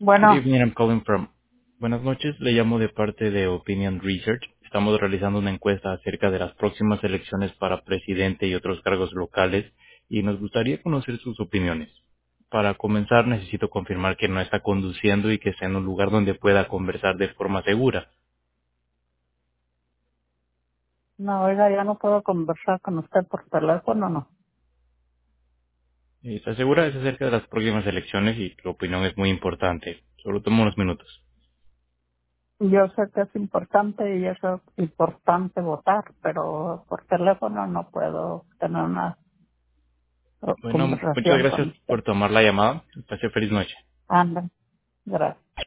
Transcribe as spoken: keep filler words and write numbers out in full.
Good Bueno, evening, I'm calling from. Buenas noches, le llamo de parte de Opinion Research. Estamos realizando una encuesta acerca de las próximas elecciones para presidente y otros cargos locales y nos gustaría conocer sus opiniones. Para comenzar, necesito confirmar que no está conduciendo y que está en un lugar donde pueda conversar de forma segura. no, oiga, ya no puedo conversar con usted por teléfono, no. ¿Está segura? Es acerca de las próximas elecciones y tu opinión es muy importante. Solo tomo unos minutos. Yo sé que es importante y eso es importante votar, pero por teléfono no puedo tener una eh, Bueno, muchas conversación con gracias usted. por tomar la llamada. Pase feliz noche. Anda, gracias.